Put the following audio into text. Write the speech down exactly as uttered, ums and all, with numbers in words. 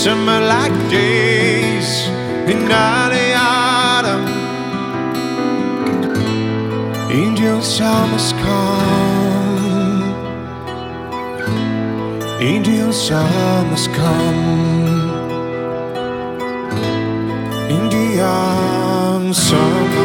summer-like days in the autumn. Indian summers come, Indian summers come, Indian summer.